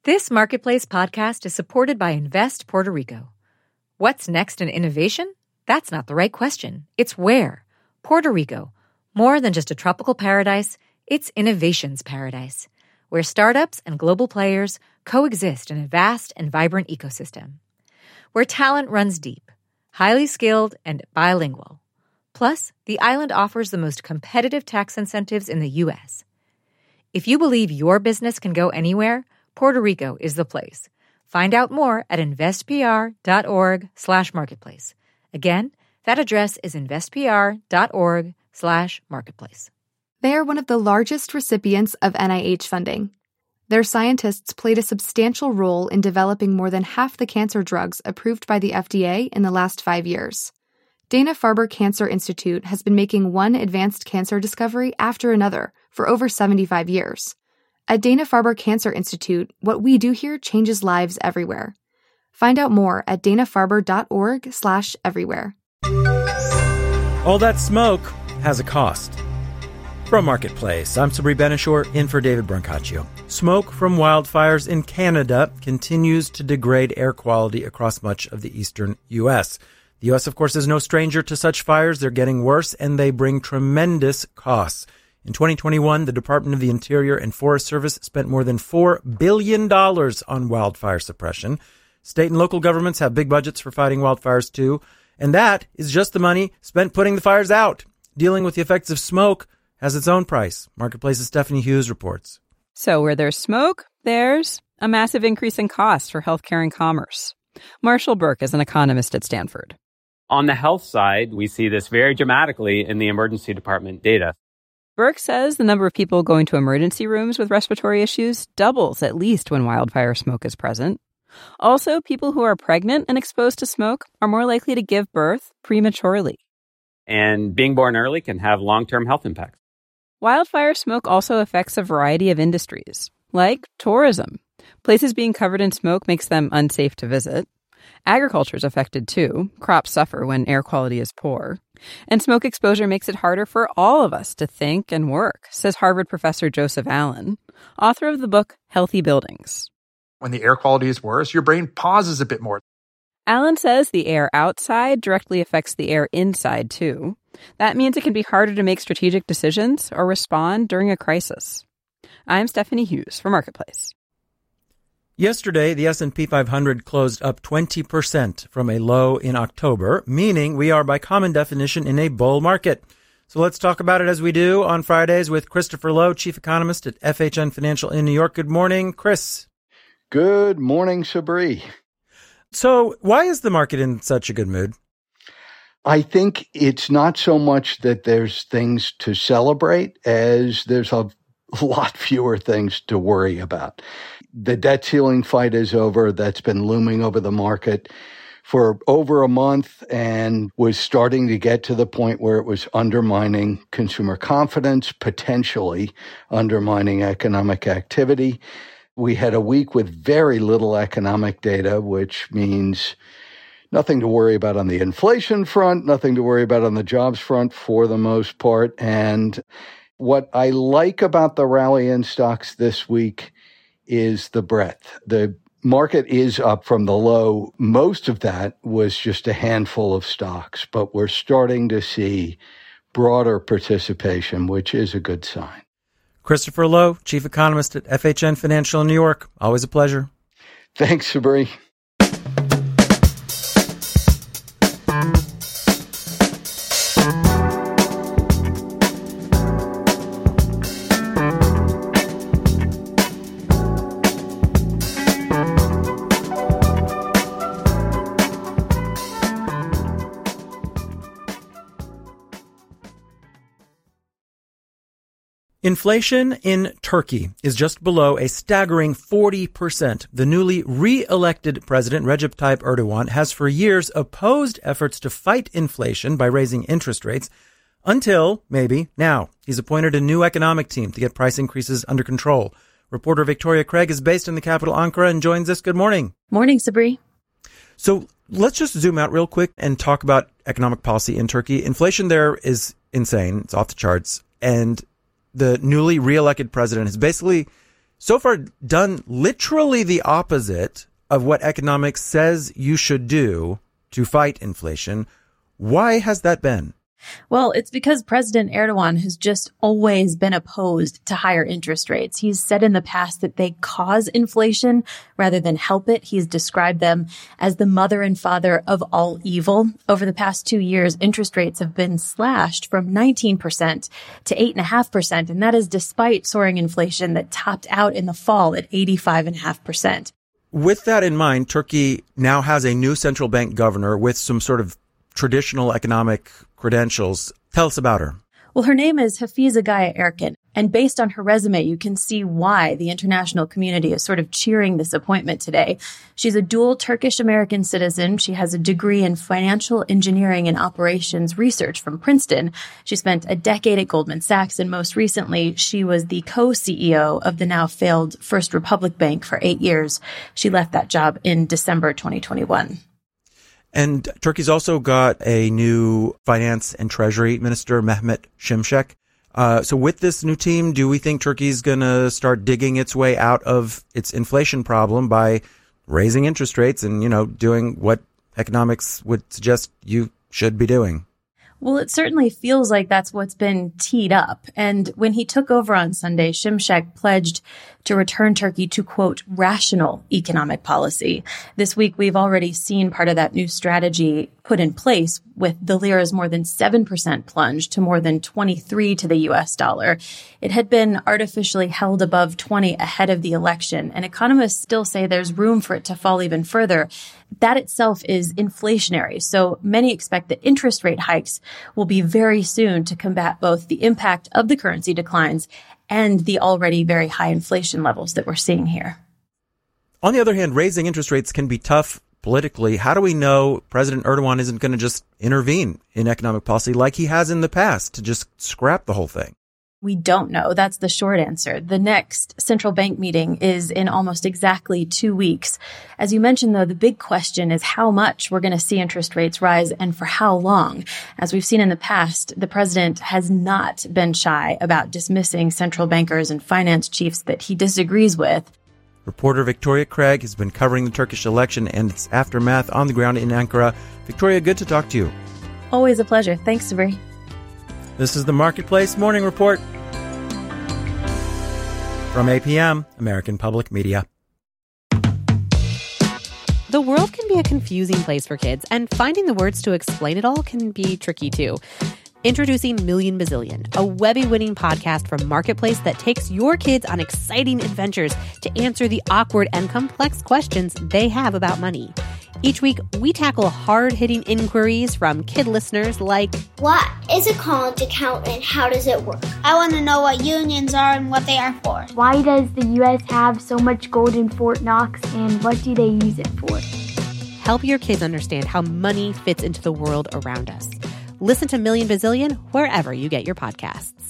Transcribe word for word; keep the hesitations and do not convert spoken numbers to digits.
This Marketplace podcast is supported by Invest Puerto Rico. What's next in innovation? That's not the right question. It's where. Puerto Rico. More than just a tropical paradise, it's innovation's paradise, where startups and global players coexist in a vast and vibrant ecosystem. Where talent runs deep, highly skilled, and bilingual. Plus, the island offers the most competitive tax incentives in the U S. If you believe your business can go anywhere, Puerto Rico is the place. Find out more at investpr.org slash marketplace. Again, that address is investpr.org slash marketplace. They are one of the largest recipients of N I H funding. Their scientists played a substantial role in developing more than half the cancer drugs approved by the F D A in the last five years. Dana-Farber Cancer Institute has been making one advanced cancer discovery after another for over seventy-five years. At Dana-Farber Cancer Institute, what we do here changes lives everywhere. Find out more at danafarber.org slash everywhere. All that smoke has a cost. From Marketplace, I'm Sabri Benishore, in for David Brancaccio. Smoke from wildfires in Canada continues to degrade air quality across much of the eastern U S. The U S, of course, is no stranger to such fires. They're getting worse, and they bring tremendous costs. In twenty twenty-one, the Department of the Interior and Forest Service spent more than four billion dollars on wildfire suppression. State and local governments have big budgets for fighting wildfires, too. And that is just the money spent putting the fires out. Dealing with the effects of smoke has its own price. Marketplace's Stephanie Hughes reports. So where there's smoke, there's a massive increase in costs for healthcare and commerce. Marshall Burke is an economist at Stanford. On the health side, we see this very dramatically in the emergency department data. Burke says the number of people going to emergency rooms with respiratory issues doubles at least when wildfire smoke is present. Also, people who are pregnant and exposed to smoke are more likely to give birth prematurely. And being born early can have long-term health impacts. Wildfire smoke also affects a variety of industries, like tourism. Places being covered in smoke makes them unsafe to visit. Agriculture is affected too. Crops suffer when air quality is poor. And smoke exposure makes it harder for all of us to think and work, says Harvard professor Joseph Allen, author of the book Healthy Buildings. When the air quality is worse, your brain pauses a bit more. Allen says the air outside directly affects the air inside too. That means it can be harder to make strategic decisions or respond during a crisis. I'm Stephanie Hughes for Marketplace. Yesterday, the S and P five hundred closed up twenty percent from a low in October, meaning we are by common definition in a bull market. So let's talk about it as we do on Fridays with Christopher Lowe, chief economist at F H N Financial in New York. Good morning, Chris. Good morning, Sabri. So why is the market in such a good mood? I think it's not so much that there's things to celebrate as there's a lot fewer things to worry about. The debt ceiling fight is over. That's been looming over the market for over a month and was starting to get to the point where it was undermining consumer confidence, potentially undermining economic activity. We had a week with very little economic data, which means nothing to worry about on the inflation front, nothing to worry about on the jobs front for the most part. And what I like about the rally in stocks this week is the breadth. The market is up from the low. Most of that was just a handful of stocks, but we're starting to see broader participation, which is a good sign. Christopher Lowe, chief economist at F H N Financial in New York. Always a pleasure. Thanks, Sabri. Inflation in Turkey is just below a staggering forty percent. The newly re-elected president, Recep Tayyip Erdogan, has for years opposed efforts to fight inflation by raising interest rates until, maybe, now. He's appointed a new economic team to get price increases under control. Reporter Victoria Craig is based in the capital, Ankara, and joins us. Good morning. Morning, Sabri. So let's just zoom out real quick and talk about economic policy in Turkey. Inflation there is insane. It's off the charts. And the newly reelected president has basically so far done literally the opposite of what economics says you should do to fight inflation. Why has that been? Well, it's because President Erdogan has just always been opposed to higher interest rates. He's said in the past that they cause inflation rather than help it. He's described them as the mother and father of all evil. Over the past two years, interest rates have been slashed from nineteen percent to eight point five percent, and that is despite soaring inflation that topped out in the fall at eighty-five point five percent. With that in mind, Turkey now has a new central bank governor with some sort of traditional economic credentials. Tell us about her. Well, her name is Hafize Gaye Erkan, and based on her resume, you can see why the international community is sort of cheering this appointment today. She's a dual Turkish-American citizen. She has a degree in financial engineering and operations research from Princeton. She spent a decade at Goldman Sachs, and most recently, she was the co-C E O of the now failed First Republic Bank for eight years. She left that job in December twenty twenty-one. And Turkey's also got a new finance and treasury minister, Mehmet Şimşek. Uh, so with this new team, do we think Turkey's going to start digging its way out of its inflation problem by raising interest rates and, you know, doing what economics would suggest you should be doing? Well, it certainly feels like that's what's been teed up. And when he took over on Sunday, Şimşek pledged to return Turkey to, quote, rational economic policy. This week, we've already seen part of that new strategy put in place with the lira's more than seven percent plunge to more than twenty-three to the U S dollar. It had been artificially held above twenty ahead of the election, and economists still say there's room for it to fall even further. That itself is inflationary, so many expect that interest rate hikes will be very soon to combat both the impact of the currency declines and the already very high inflation levels that we're seeing here. On the other hand, raising interest rates can be tough politically. How do we know President Erdogan isn't going to just intervene in economic policy like he has in the past to just scrap the whole thing? We don't know. That's the short answer. The next central bank meeting is in almost exactly two weeks. As you mentioned, though, the big question is how much we're going to see interest rates rise and for how long. As we've seen in the past, the president has not been shy about dismissing central bankers and finance chiefs that he disagrees with. Reporter Victoria Craig has been covering the Turkish election and its aftermath on the ground in Ankara. Victoria, good to talk to you. Always a pleasure. Thanks, Sabri. This is the Marketplace Morning Report from A P M, American Public Media. The world can be a confusing place for kids, and finding the words to explain it all can be tricky too. Introducing Million Bazillion, a Webby-winning podcast from Marketplace that takes your kids on exciting adventures to answer the awkward and complex questions they have about money. Each week, we tackle hard-hitting inquiries from kid listeners like, what is a college account and how does it work? I want to know what unions are and what they are for. Why does the U S have so much gold in Fort Knox and what do they use it for? Help your kids understand how money fits into the world around us. Listen to Million Bazillion wherever you get your podcasts.